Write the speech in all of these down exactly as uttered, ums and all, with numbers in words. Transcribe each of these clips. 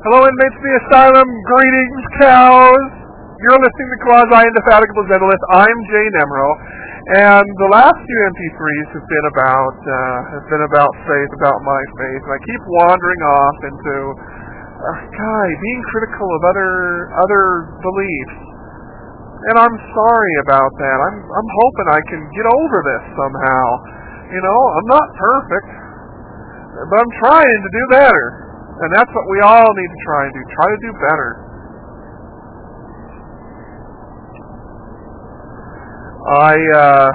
Hello, inmates of the asylum. Greetings, cows. You're listening to Quasi-Indefatigable Zentalist. I'm Jay Nemro, and the last few M P threes have been about uh, have been about faith, about my faith, and I keep wandering off into, uh, guy, being critical of other other beliefs, and I'm sorry about that. I'm I'm hoping I can get over this somehow. You know, I'm not perfect, but I'm trying to do better. And that's what we all need to try and do. Try to do better. I, uh...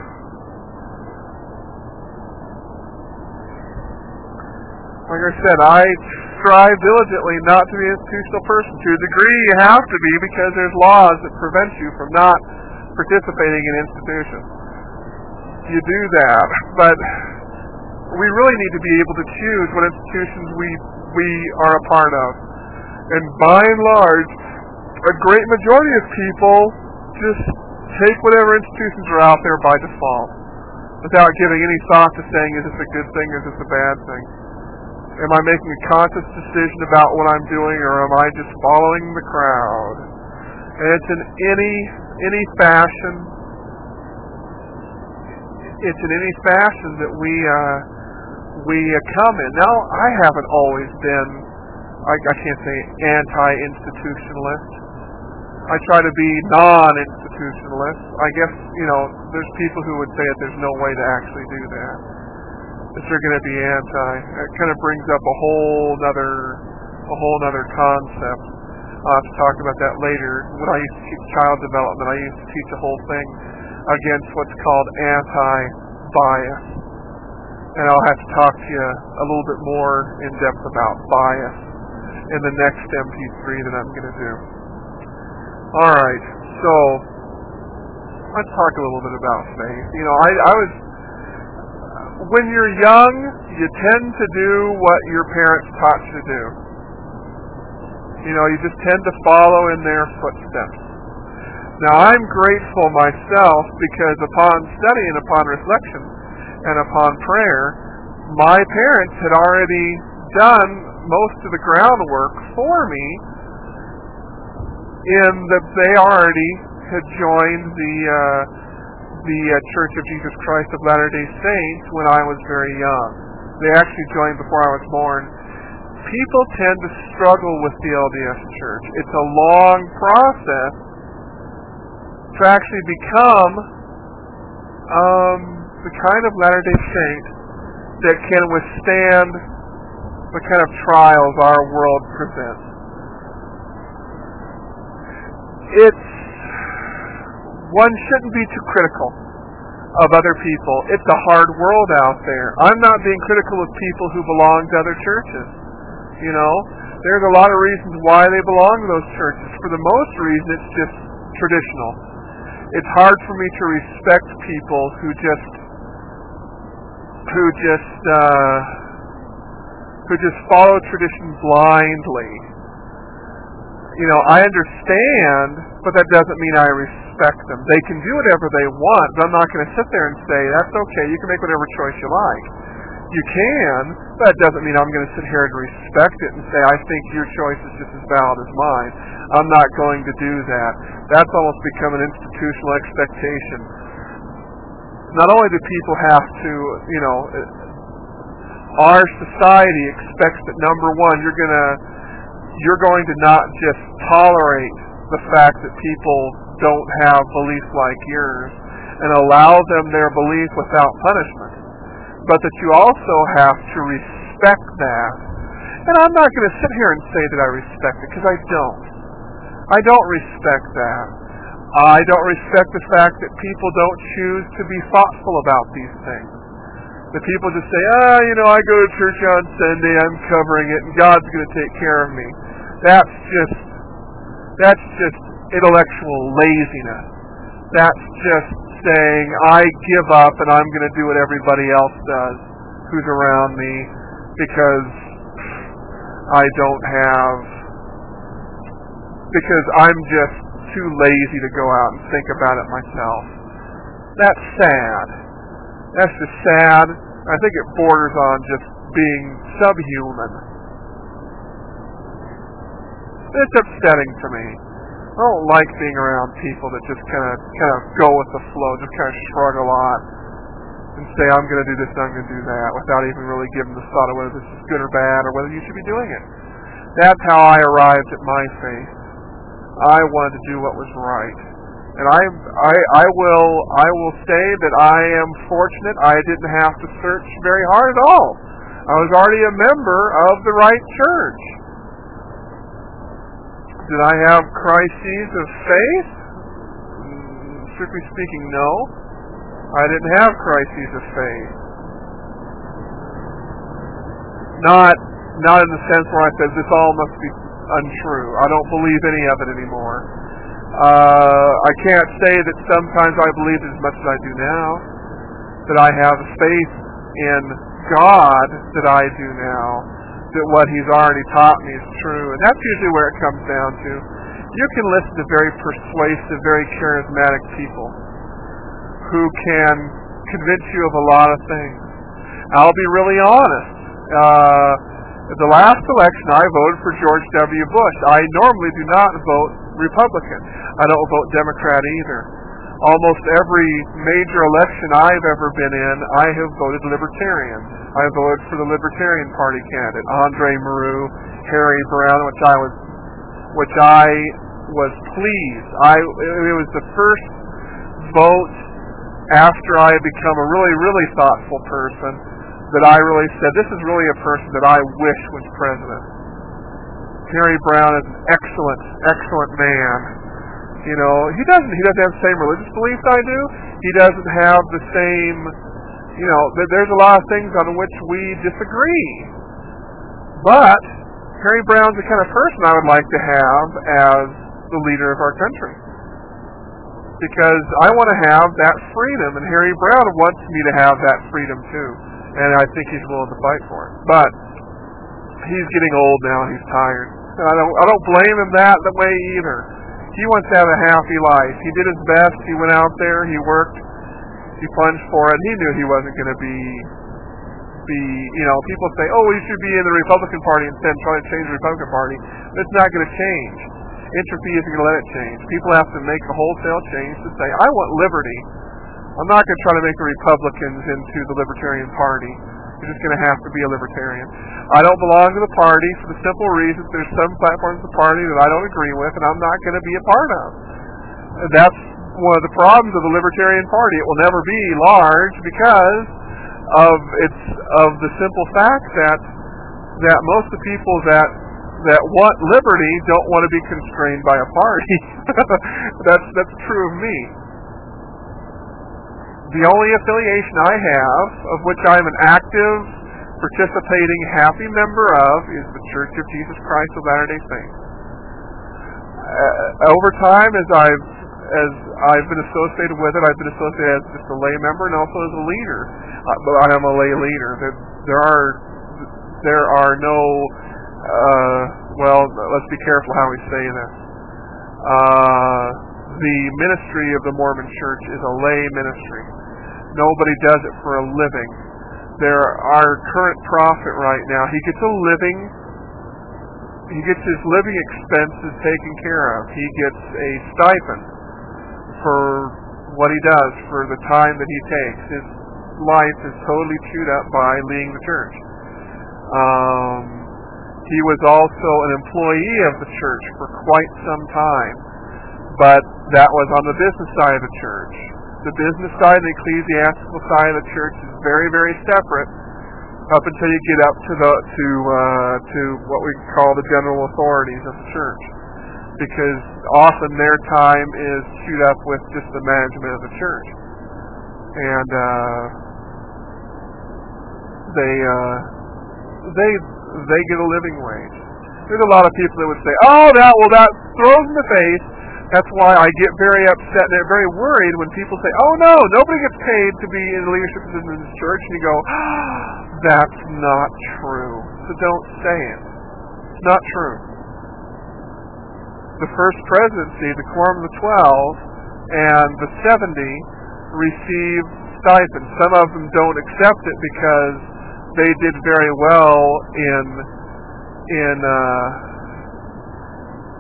like I said, I strive diligently not to be an institutional person. To a degree, you have to be because there's laws that prevent you from not participating in institutions. You do that. But we really need to be able to choose what institutions we we are a part of. And by and large, a great majority of people just take whatever institutions are out there by default, without giving any thought to saying, is this a good thing or is this a bad thing? Am I making a conscious decision about what I'm doing, or am I just following the crowd? And it's in any any fashion, it's in any fashion that we uh we uh, come in. Now, I haven't always been, I, I can't say anti-institutionalist. I try to be non-institutionalist. I guess, you know, there's people who would say that there's no way to actually do that. That you're going to be anti. It kind of brings up a whole other, a whole other concept. I'll have to talk about that later. When I used to teach child development, I used to teach a whole thing against what's called anti-bias. And I'll have to talk to you a little bit more in depth about bias in the next M P three that I'm going to do. Alright, so let's talk a little bit about faith. You know, I, I was, when you're young, you tend to do what your parents taught you to do. You know, you just tend to follow in their footsteps. Now, I'm grateful myself because upon study and upon reflection, and upon prayer, my parents had already done most of the groundwork for me in that they already had joined the uh, the uh, Church of Jesus Christ of Latter-day Saints when I was very young. They actually joined before I was born. People tend to struggle with the L D S Church. It's a long process to actually become um the kind of Latter-day Saint that can withstand the kind of trials our world presents. It's, one shouldn't be too critical of other people. It's a hard world out there. I'm not being critical of people who belong to other churches. You know, there's a lot of reasons why they belong to those churches. For the most reason, it's just traditional. It's hard for me to respect people who just who just uh, who just follow tradition blindly. You know, I understand, but that doesn't mean I respect them. They can do whatever they want, but I'm not going to sit there and say, that's okay, you can make whatever choice you like. You can, but that doesn't mean I'm going to sit here and respect it and say, I think your choice is just as valid as mine. I'm not going to do that. That's almost become an institutional expectation. Not only do people have to, you know, our society expects that, number one, you're gonna, you're going to not just tolerate the fact that people don't have beliefs like yours and allow them their belief without punishment, but that you also have to respect that. And I'm not going to sit here and say that I respect it, because I don't. I don't respect that. I don't respect the fact that people don't choose to be thoughtful about these things. That people just say, ah, you know, I go to church on Sunday, I'm covering it, and God's going to take care of me. That's just, that's just intellectual laziness. That's just saying, I give up and I'm going to do what everybody else does who's around me because I don't have, because I'm just too lazy to go out and think about it myself. That's sad. That's just sad. I think it borders on just being subhuman. It's upsetting to me. I don't like being around people that just kind of kind of go with the flow, just kind of shrug a lot and say, I'm going to do this and I'm going to do that, without even really giving the thought of whether this is good or bad or whether you should be doing it. That's how I arrived at my faith. I wanted to do what was right. And I, I, I will, I will say that I am fortunate. I didn't have to search very hard at all. I was already a member of the right church. Did I have crises of faith? Strictly speaking, no. I didn't have crises of faith. Not, not in the sense where I said this all must be untrue. I don't believe any of it anymore. Uh, I can't say that sometimes I believed as much as I do now. That I have faith in God that I do now. That what He's already taught me is true. And that's usually where it comes down to. You can listen to very persuasive, very charismatic people who can convince you of a lot of things. I'll be really honest. Uh, at the last election, I voted for George W. Bush. I normally do not vote Republican. I don't vote Democrat either. Almost every major election I've ever been in, I have voted Libertarian. I voted for the Libertarian Party candidate, Andre Maru, Harry Brown, which I was, which I was pleased. I it was the first vote after I had become a really, really thoughtful person that I really said, this is really a person that I wish was president. Harry Brown is an excellent, excellent man. You know, he doesn't he doesn't have the same religious beliefs I do. He doesn't have the same, you know, there's a lot of things on which we disagree. But Harry Brown's the kind of person I would like to have as the leader of our country. Because I want to have that freedom, and Harry Brown wants me to have that freedom too. And I think he's willing to fight for it. But he's getting old now, he's tired. And I don't I don't blame him that that way either. He wants to have a happy life. He did his best, he went out there, he worked, he plunged for it, he knew he wasn't going to be be you know, people say, oh, he should be in the Republican Party instead and try to change the Republican Party. It's not going to change. Entropy isn't going to let it change. People have to make a wholesale change to say, I want liberty. I'm not going to try to make the Republicans into the Libertarian Party. You're just going to have to be a Libertarian. I don't belong to the party for the simple reason there's some platforms of the party that I don't agree with and I'm not going to be a part of. That's one of the problems of the Libertarian Party. It will never be large because of its of the simple fact that that most of the people that that want liberty don't want to be constrained by a party. that's that's true of me. The only affiliation I have, of which I'm an active, participating, happy member of, is the Church of Jesus Christ of Latter-day Saints. Uh, over time, as I've as I've been associated with it, I've been associated as just a lay member and also as a leader. Uh, but I am a lay leader. There, there are there are no uh, well, let's be careful how we say this. Uh, the ministry of the Mormon Church is a lay ministry. Nobody does it for a living. There, our current prophet right now, he gets a living, he gets his living expenses taken care of. He gets a stipend for what he does, for the time that he takes. His life is totally chewed up by leading the church. Um, he was also an employee of the church for quite some time, but that was on the business side of the church. The business side, the ecclesiastical side of the church is very, very separate up until you get up to the to uh, to what we call the general authorities of the church, because often their time is chewed up with just the management of the church, and uh, they uh, they they get a living wage. There's a lot of people that would say, "Oh, that well, that throws in the face." That's why I get very upset and very worried when people say, oh no, nobody gets paid to be in leadership position in this church. And you go, ah, that's not true. So don't say it. It's not true. The first presidency, the Quorum of the Twelve, and the seventy receive stipends. Some of them don't accept it because they did very well in, in, uh,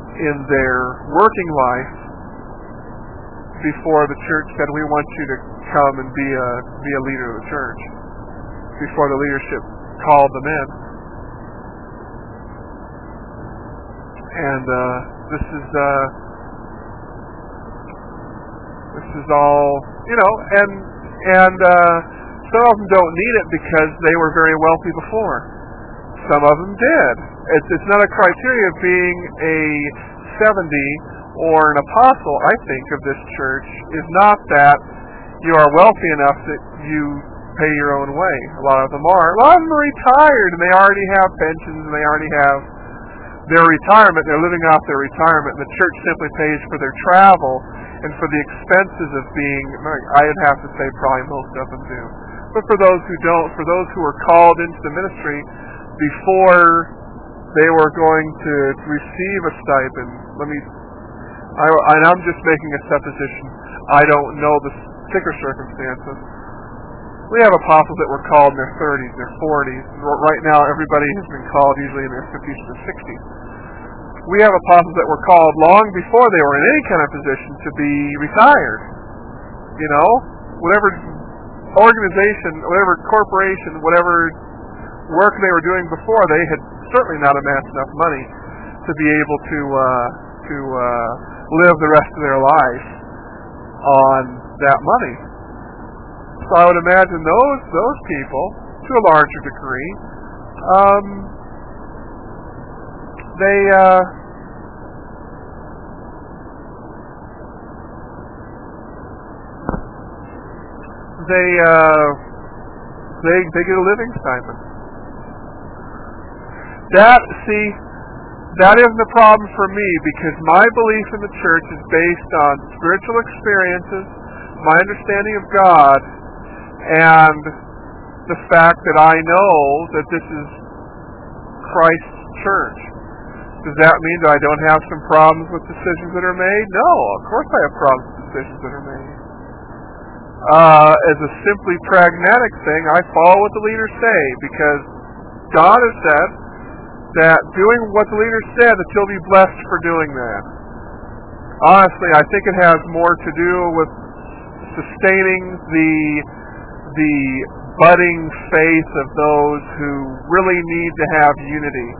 in their working life before the church said, we want you to come and be a be a leader of the church, before the leadership called them in. And uh, this is uh, this is all, you know, and and uh, some of them don't need it because they were very wealthy before. Some of them did. It's it's not a criteria of being a seventy or an apostle, I think, of this church is not that you are wealthy enough that you pay your own way. A lot of them are. A lot of them are retired and they already have pensions and they already have their retirement. They're living off their retirement, and the church simply pays for their travel and for the expenses of being, I'd have to say probably most of them do. But for those who don't, for those who are called into the ministry before they were going to receive a stipend, let me, I, and I'm just making a supposition. I don't know the particular circumstances. We have apostles that were called in their thirties, their forties. Right now, everybody has been called usually in their fifties to sixties. We have apostles that were called long before they were in any kind of position to be retired. You know, whatever organization, whatever corporation, whatever work they were doing before, they had certainly not amassed enough money to be able to uh, to uh, live the rest of their life on that money. So I would imagine those those people, to a larger degree, um, they uh, they uh, they they get a living stipend. That see, that isn't a problem for me because my belief in the church is based on spiritual experiences, my understanding of God, and the fact that I know that this is Christ's church. Does that mean that I don't have some problems with decisions that are made? No, of course I have problems with decisions that are made. Uh, as a simply pragmatic thing, I follow what the leaders say because God has said that doing what the leaders said, that you'll be blessed for doing that. Honestly, I think it has more to do with sustaining the the budding faith of those who really need to have unity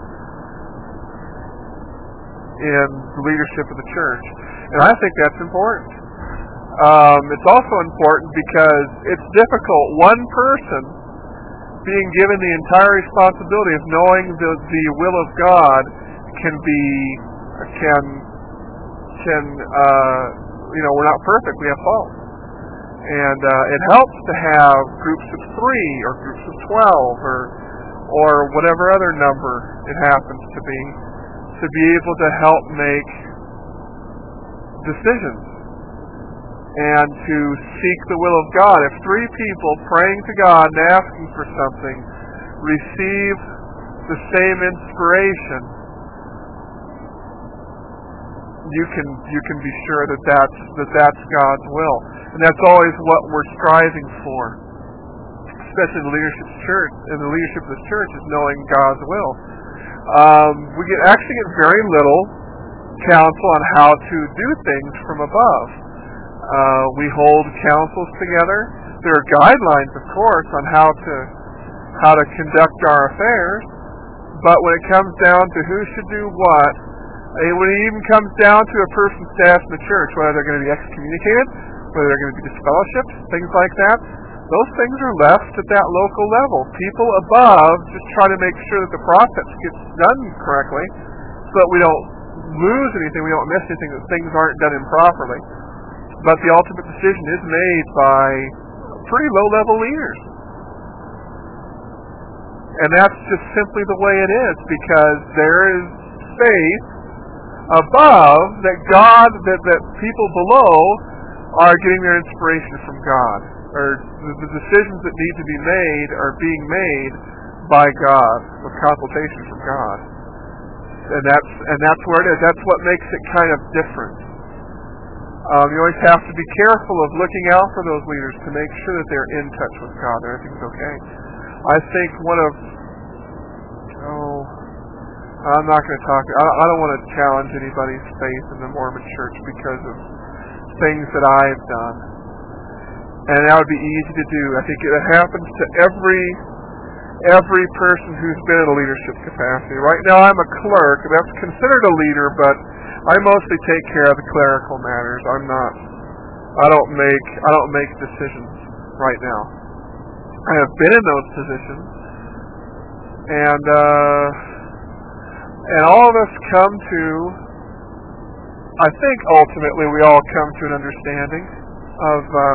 in the leadership of the church. And I think that's important. Um, it's also important because it's difficult. One person being given the entire responsibility of knowing the, the will of God can be, can, can, uh, you know, we're not perfect, we have faults. And uh, it helps to have groups of three or groups of twelve or or whatever other number it happens to be, to be able to help make decisions and to seek the will of God. If three people praying to God and asking for something receive the same inspiration, you can you can be sure that that's that that's God's will. And that's always what we're striving for, especially in the leadership church. In the leadership of the church is knowing God's will. Um, we get actually get very little counsel on how to do things from above. Uh, we hold councils together. There are guidelines, of course, on how to how to conduct our affairs. But when it comes down to who should do what, when it even comes down to a person's status in the church, whether they're going to be excommunicated, whether they're going to be disfellowshipped, things like that, those things are left at that local level. People above just try to make sure that the process gets done correctly so that we don't lose anything, we don't miss anything, that things aren't done improperly. But the ultimate decision is made by pretty low-level leaders. And that's just simply the way it is, because there is faith above that God, that, that people below are getting their inspiration from God, or the, the decisions that need to be made are being made by God, with consultation from God. And that's and that's where it is. That's what makes it kind of different. Um, you always have to be careful of looking out for those leaders to make sure that they're in touch with God, that everything's okay. I think one of oh I'm not going to talk. I, I don't want to challenge anybody's faith in the Mormon Church because of things that I've done. And that would be easy to do. I think it happens to every every person who's been in a leadership capacity. Right now I'm a clerk. That's considered a leader, but I mostly take care of the clerical matters. I'm not I don't make I don't make decisions right now. I have been in those positions, and uh, and all of us come to, I think ultimately we all come to an understanding of uh,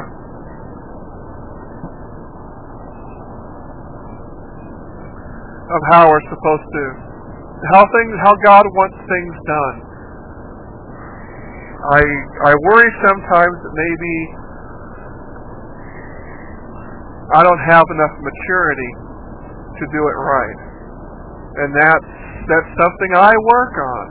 of how we're supposed to, how things, how God wants things done. I I worry sometimes that maybe I don't have enough maturity to do it right, and that's that's something I work on.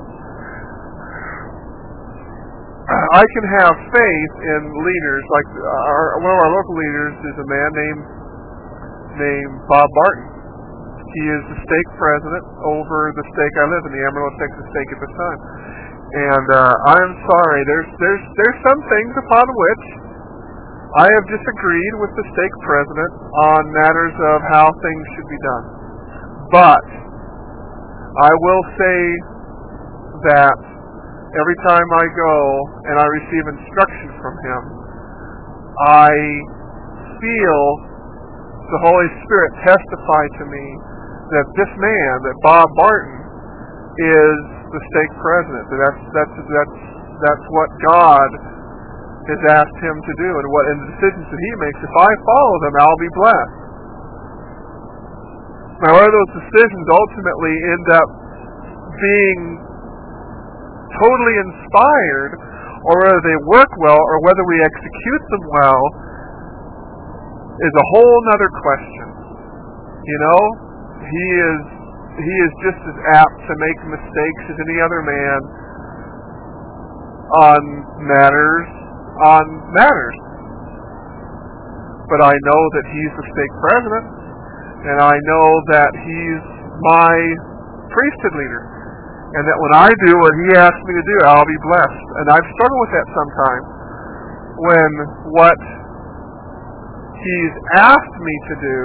I can have faith in leaders, like our, one of our local leaders is a man named named Bob Barton. He is the stake president over the stake I live in, the Amarillo, Texas stake at the time. And uh, I'm sorry, there's there's there's some things upon which I have disagreed with the stake president on matters of how things should be done. But I will say that every time I go and I receive instruction from him, I feel the Holy Spirit testify to me that this man, that Bob Barton, is the stake president. That that's that's that's that's what God has asked him to do, and what in the decisions that he makes. If I follow them, I'll be blessed. Now, whether those decisions ultimately end up being totally inspired, or whether they work well, or whether we execute them well, is a whole nother question. You know, he is he is just as apt to make mistakes as any other man on matters on matters. But I know that he's the stake president, and I know that he's my priesthood leader, and that when I do what he asks me to do, I'll be blessed. And I've struggled with that sometimes, when what he's asked me to do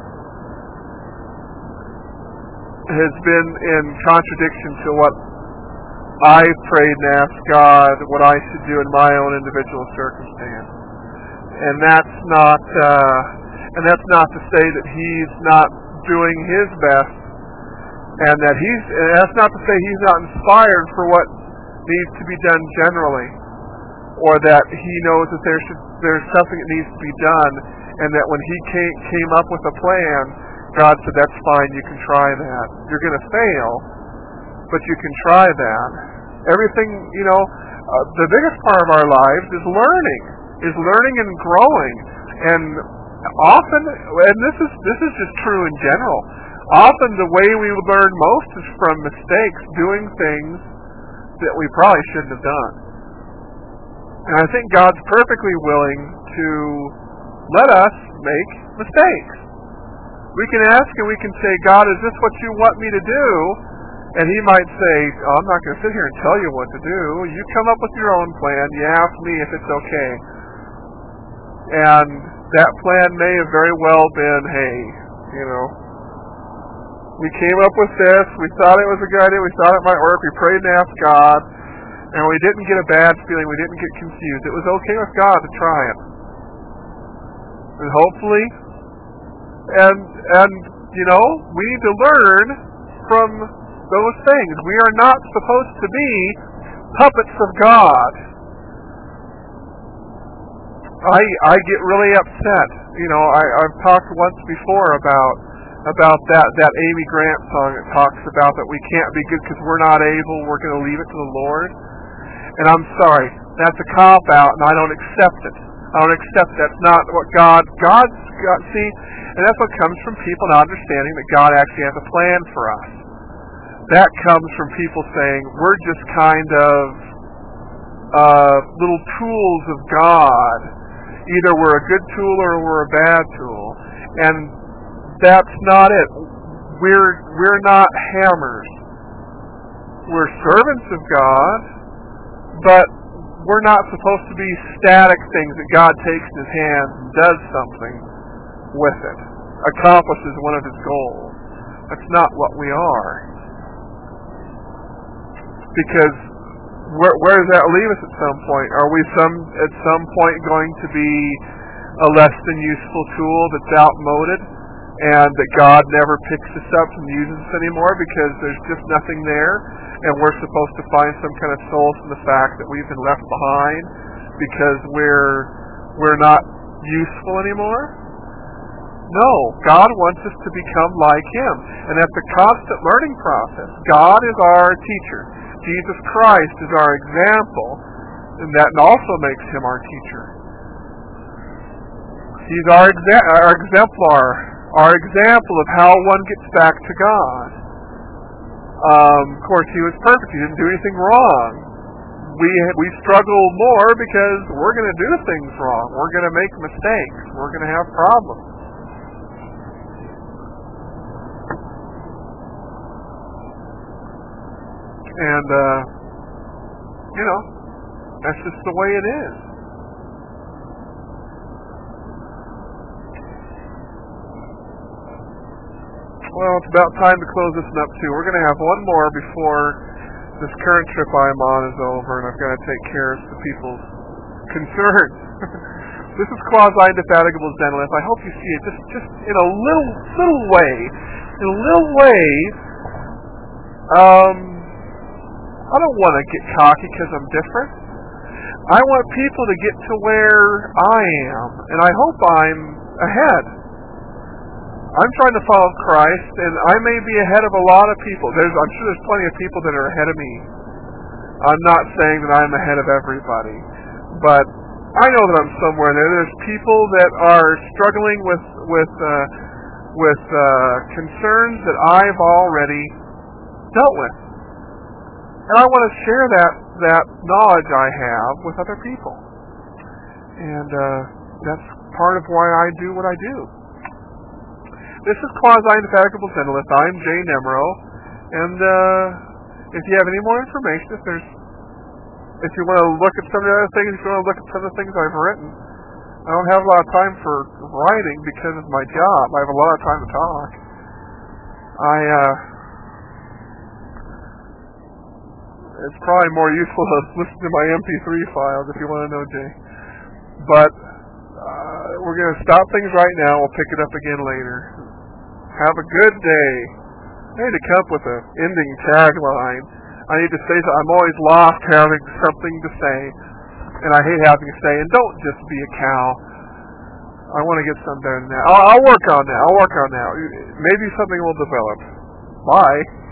has been in contradiction to what I've prayed and asked God what I should do in my own individual circumstance. And that's not uh, and that's not to say that he's not doing his best, and that he's and that's not to say he's not inspired for what needs to be done generally, or that he knows that there should there's something that needs to be done, and that when he came, came up with a plan, God said, that's fine, you can try that. You're going to fail, but you can try that. Everything, you know, uh, the biggest part of our lives is learning, is learning and growing. And often, and this is this is just true in general, often the way we learn most is from mistakes, doing things that we probably shouldn't have done. And I think God's perfectly willing to let us make mistakes. We can ask and we can say, God, is this what you want me to do? And he might say, oh, I'm not going to sit here and tell you what to do. You come up with your own plan. You ask me if it's okay. And that plan may have very well been, hey, you know, we came up with this. We thought it was a good idea. We thought it might work. We prayed and asked God. And we didn't get a bad feeling. We didn't get confused. It was okay with God to try it. And hopefully, and, and you know, we need to learn from those things. We are not supposed to be puppets of God. I I get really upset. You know, I, I've talked once before about about that, that Amy Grant song that talks about that we can't be good because we're not able, we're going to leave it to the Lord. And I'm sorry, that's a cop-out, and I don't accept it. I don't accept that's not what God, God's got, see, and that's what comes from people not understanding that God actually has a plan for us. That comes from people saying, we're just kind of uh, little tools of God. Either we're a good tool or we're a bad tool. And that's not it. We're we're not hammers. we're servants of God, but we're not supposed to be static things that God takes in His hands and does something with it, accomplishes one of His goals. That's not what we are. Because where, where does that leave us at some point? Are we some at some point going to be a less than useful tool that's outmoded, and that God never picks us up and uses us anymore because there's just nothing there, and we're supposed to find some kind of solace in the fact that we've been left behind because we're we're not useful anymore? No, God wants us to become like Him, and that's a constant learning process. God is our teacher. Jesus Christ is our example, and that also makes Him our teacher. He's our, exa- our exemplar, our example of how one gets back to God. Um, of course, He was perfect. He didn't do anything wrong. We we struggle more because we're going to do things wrong. We're going to make mistakes. We're going to have problems. And, uh, you know, that's just the way it is. Well, it's about time to close this one up, too. We're going to have one more before this current trip I'm on is over, and I've got to take care of the people's concerns. This is quasi-indefatigable Zenith. I hope you see it just, just in a little, little way. In a little way, um... I don't want to get cocky because I'm different. I want people to get to where I am, and I hope I'm ahead. I'm trying to follow Christ, and I may be ahead of a lot of people. There's, I'm sure there's plenty of people that are ahead of me. I'm not saying that I'm ahead of everybody, but I know that I'm somewhere there. There's people that are struggling with with uh, with uh, concerns that I've already dealt with. And I want to share that, that knowledge I have with other people. And uh, that's part of why I do what I do. This is Quasi-Indefatigable Zenith. I'm Jay Nemro. And uh, if you have any more information, if there's, if you want to look at some of the other things, if you want to look at some of the things I've written, I don't have a lot of time for writing because of my job. I have a lot of time to talk. I, uh... It's probably more useful to listen to my M P three files if you want to know, Jay. But uh, we're going to stop things right now. We'll pick it up again later. Have a good day. I need to come up with an ending tagline. I need to say that I'm always lost having something to say. And I hate having to say, and don't just be a cow. I want to get something better than that. I'll, I'll work on that. I'll work on that. Maybe something will develop. Bye.